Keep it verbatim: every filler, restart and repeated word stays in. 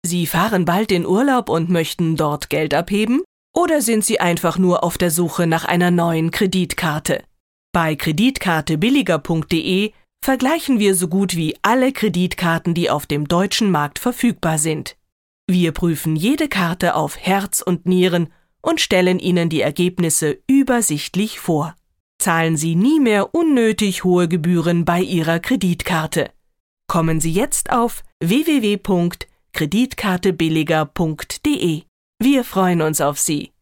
Sie fahren bald in Urlaub und möchten dort Geld abheben? Oder sind Sie einfach nur auf der Suche nach einer neuen Kreditkarte? Bei kreditkartebilliger punkt de vergleichen wir so gut wie alle Kreditkarten, die auf dem deutschen Markt verfügbar sind. Wir prüfen jede Karte auf Herz und Nieren und stellen Ihnen die Ergebnisse übersichtlich vor. Zahlen Sie nie mehr unnötig hohe Gebühren bei Ihrer Kreditkarte. Kommen Sie jetzt auf w w w punkt kreditkartebilliger punkt de. Wir freuen uns auf Sie.